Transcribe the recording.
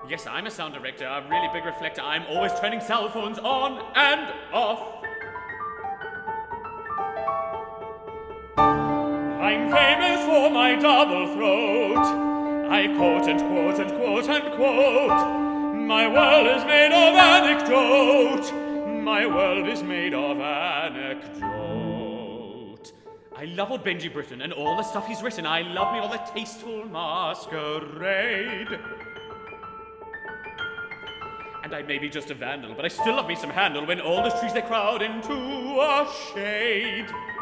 Yes, I'm a sound director, a really big reflector. I'm always turning cell phones on and off. I'm famous for my double throat. I quote and quote and quote and quote. My world is made of anecdote. My world is made of anecdote. I love old Benji Britten and all the stuff he's written. I love me all the tasteful masquerade. And I may be just a vandal, but I still love me some Handel when all the trees they crowd into a shade.